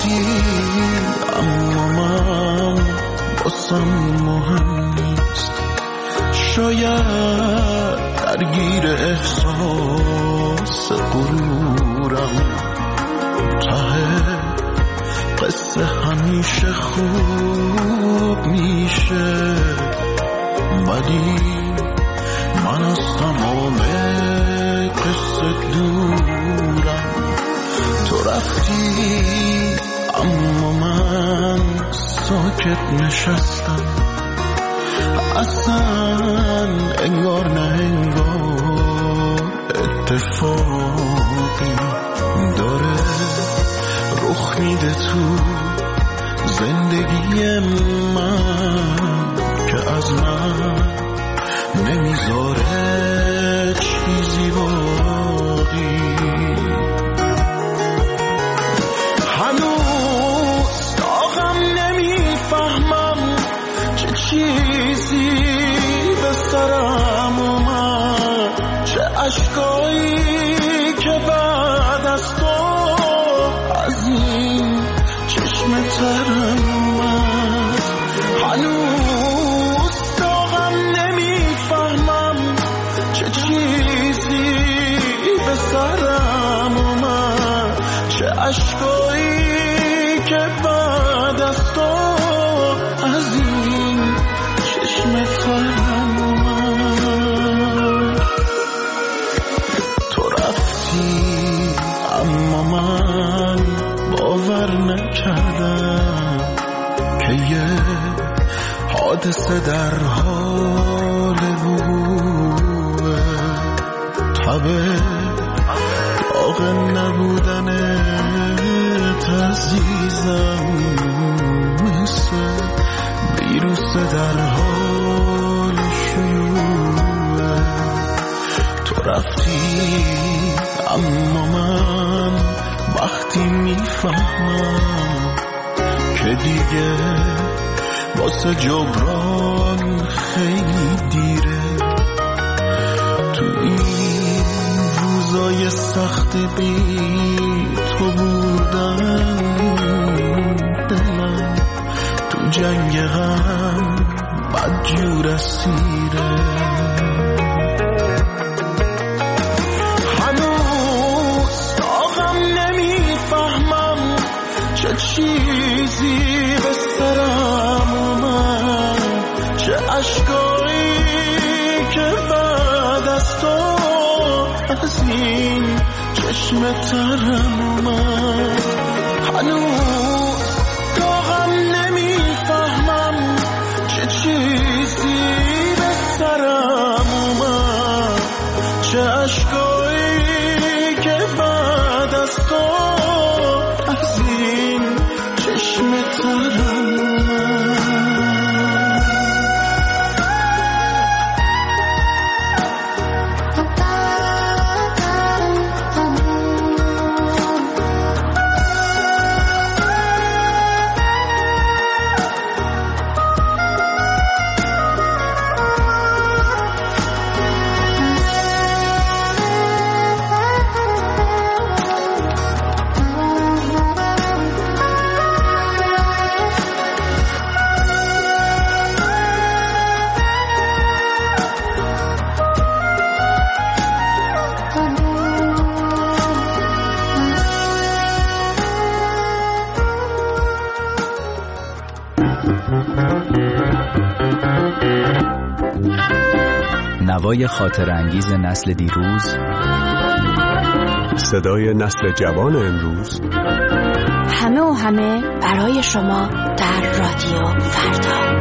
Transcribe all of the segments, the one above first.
رفتی اما من باسم مهم نیست. شاید درگیر احساس غرورم، ته قصه همیشه خوب میشه، ولی من از تمام قصه دورم. تو رفتی اما من ساکت نشستم، اصلا انگار نه انگار اتفاقی داره رخ میده تو زندگی من که از من نمیذاره چیزی باقی. هنوز داغم نمیفهمم چه چیزی به سرم اومد، چه اشکایی که بعد از تو از این چشم ترم اومد. هنوز داغم نمیفهمم چه چیزی به سرم اومد، چه اشکایی که بعد از تو از این چشم ترم اومد. تو رفتی اما من باور نکردم که یه حادثه در حال وقوعه. تبه داغ نبودنت عزیزم مثل ویروس در حال شیوعه. تو رفتی اما من وقتی میفهمم که دیگه واسه جبران خیلی دیره، تو این روزای سخت بی تو بودن دلم تو جنگ غم بدجور اسیره. هنوز داغم نمیفهمم چه چیزی به سرم اومد، چه اشکایی که بعد از تو از این چشم ترم اومد. هنوز داغم نمیفهمم چه چیزی به سرم اومد، چه اشکایی که بعد از تو از این چشم ترم اومد. نوای خاطر انگیز نسل دیروز، صدای نسل جوان امروز، همه و همه برای شما در رادیو فردا.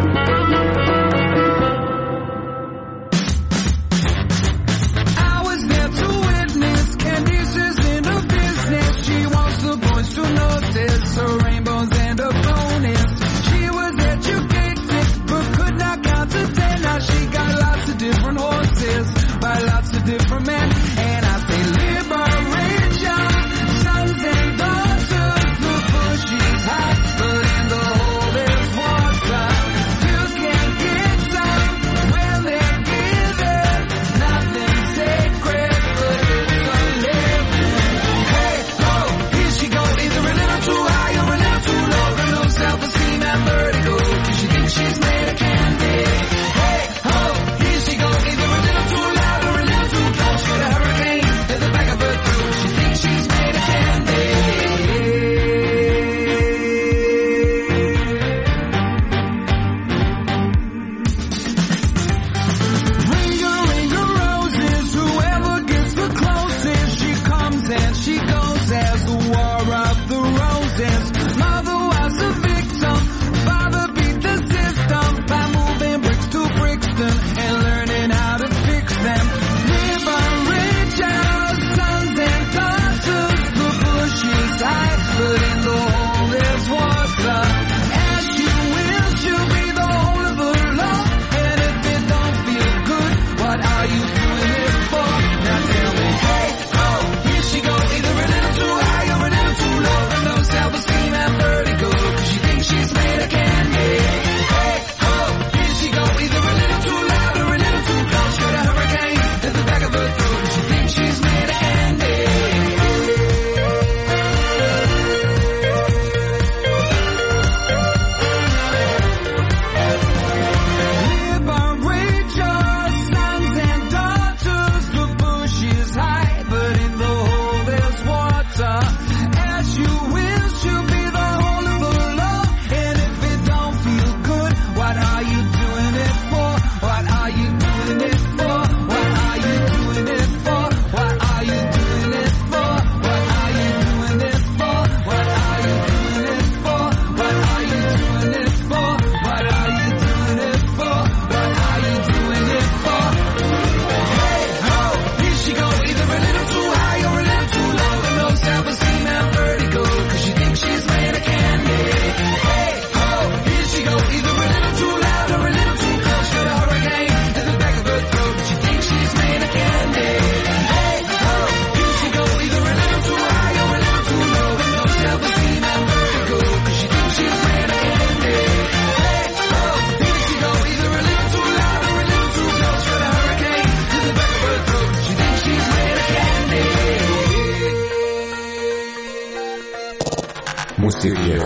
But in the hole there's water. You can't get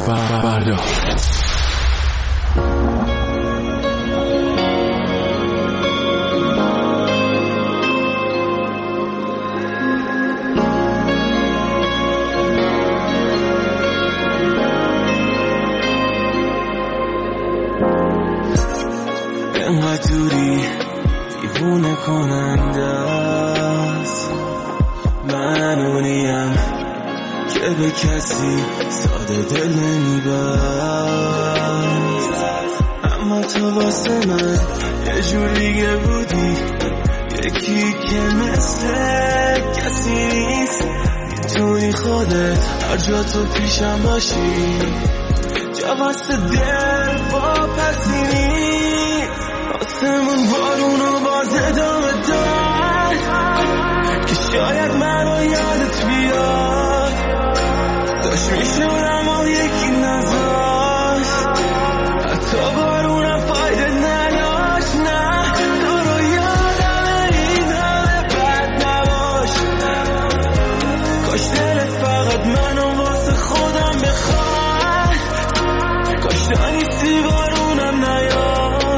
فردا. انقدر دوری دیوونه کننده است، من اونیم که به کسی ساده دل نمیبست، اما تو واسه من یه جور دیگه بودی، یکی که مثل کسی نیست. میتونی خودت هر جا تو پیشم باشی، جا واسه دل واپسینی، آسمون بارونو باز ادامه داد که شاید منو یادت بیاد، داشت میشون اما یکی نذاشت، حتی بارونم فایده نداشت. نه تو رو یادم این همه بد نباش، کاش دلت فقط منو واسه خودم بخواد، کاش نیستی بارونم نیاد.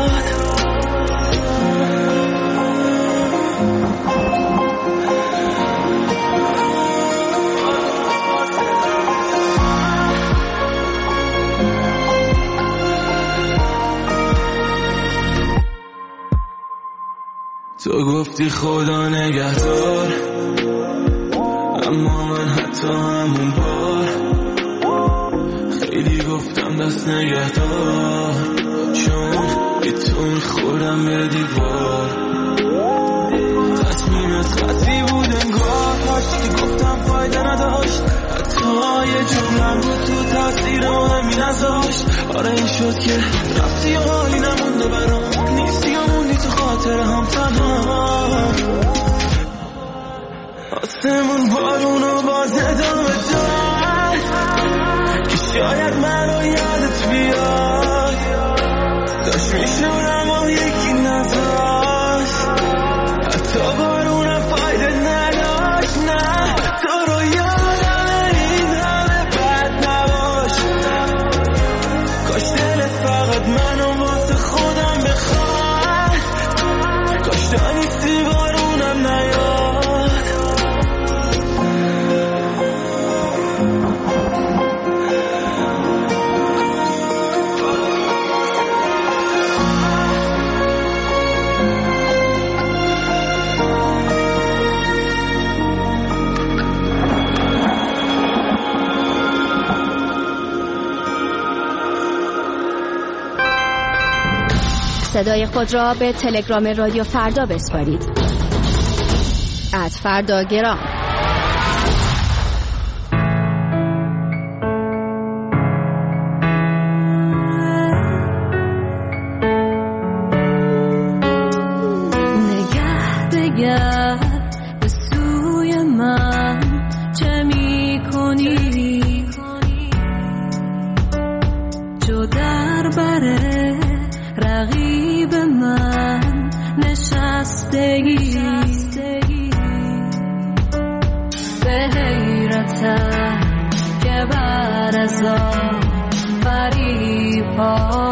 تو گفتی خدا نگهدار، اما من حتی همون بار خیلی گفتم دست نگهدار، چون بی تو میخورم به دیوار. تصمیمت خطی بود انگار، هرچی که گفتم فایده نداشت، حتی یه جملم بود تو تاثیر مهمی نذاشت. آره این شد که رفتی و حالی نمونده برام، نیستی و موندی تو خاطر هم تنها، آسمون بارونو باز ادامه داد که شاید منو یادت بیاد، داشت میشون اما یکی نذاشت، حتی بارونم فایده نداشت. نه تو رو یادم این همه بد نباش، کاش دلت فقط منو واسه خودم بخواد، کاش نیستی بارونم نیاد. صدای خود را به تلگرام رادیو فردا بسپارید. @فرداگرام. نگه به سوی من چه می کنی، جو در بره رقیب من نشستگی، به حیرتم که بر از آن فریبا